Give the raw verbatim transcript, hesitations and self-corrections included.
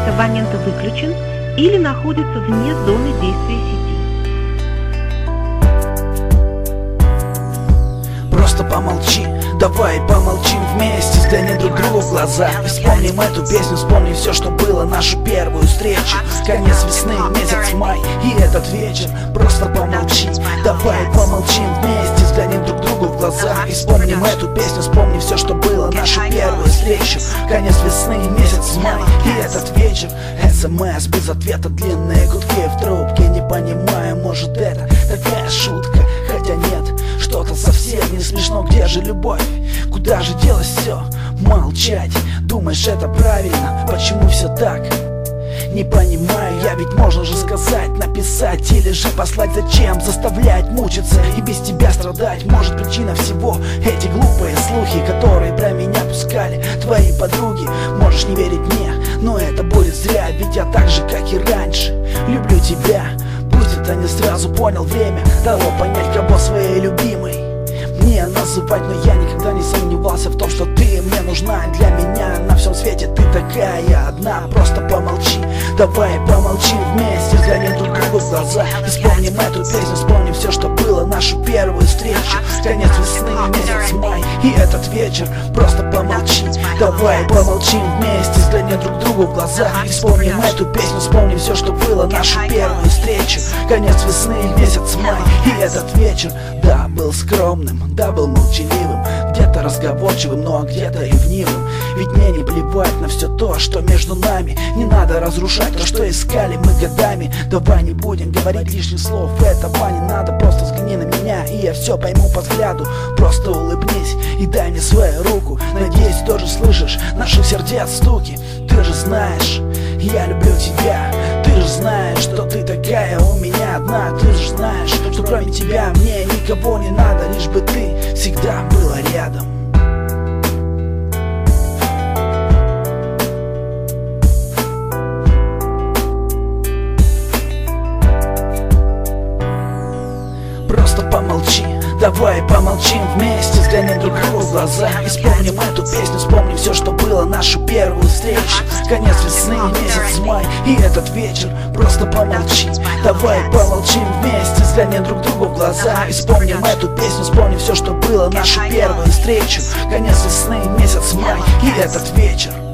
абонента выключен или находится вне зоны действия сети. Просто помолчи, давай помолчим вместе, взглянем друг другу в глаза и вспомним эту песню, вспомним все, что было, нашу первую встречу. Конец весны, месяц май и этот вечер. Просто помолчи, давай помолчим вместе, взглянем друг другу в глаза и вспомним эту песню, вспомним все, что было, нашу первую встречу. Конец весны, месяц май и этот вечер. СМС без ответа, длинные гудки в трубке. Не понимаю, может это такая шутка, хотя нет, что-то совсем не смешно. Где же любовь? Куда же делось все? Молчать, думаешь, это правильно? Почему все так? Не понимаю, я ведь можно же сказать, написать или же послать. Зачем заставлять мучиться и без тебя страдать? Может, причина всего эти глупые слухи, которые про меня пускали твои подруги. Можешь не верить мне, но это будет зря, ведь я так же, как и раньше, люблю тебя. Пусть это не сразу понял, время дало понять, кого своей любимой мне называть, но я никогда не сомневался в том, что ты мне нужна. Для меня на всем свете ты такая одна. Просто помолчи, давай помолчим вместе, взглянем друг другу в глаза и вспомним эту песню, вспомним все, что было, нашу первую встречу. Конец весны, месяц май и этот вечер. Просто помолчи, давай помолчим вместе, взглянем друг другу в глаза и вспомним эту песню, вспомним все, что было, нашу первую встречу. Конец весны, месяц май и этот вечер. Да, был скромным, да, был молчаливым, где-то разговорчивым, но где-то ревнивым. Ведь мне не плевать на все то, что между нами. Не надо разрушать то, что искали мы годами. Давай не будем говорить лишних слов, этого не надо. Просто взгляни на меня, и я все пойму по взгляду. Просто улыбнись и дай мне свою руку. Надеюсь, тоже слышишь наших сердец стуки. Ты же знаешь, я люблю тебя. Ты же знаешь, что ты такая у меня одна. Ты же знаешь, что кроме тебя мне никого не надо, лишь бы ты всегда была рядом. Просто помолчи, давай помолчим вместе, взглянем друг другу в глаза и вспомним эту песню, вспомним все, что было, нашу первую встречу. Конец весны, месяц май и этот вечер. Просто помолчи, давай помолчим вместе, взглянем друг другу в глаза и вспомним эту песню, вспомним все, что было, нашу первую встречу. Конец весны, месяц май и этот вечер.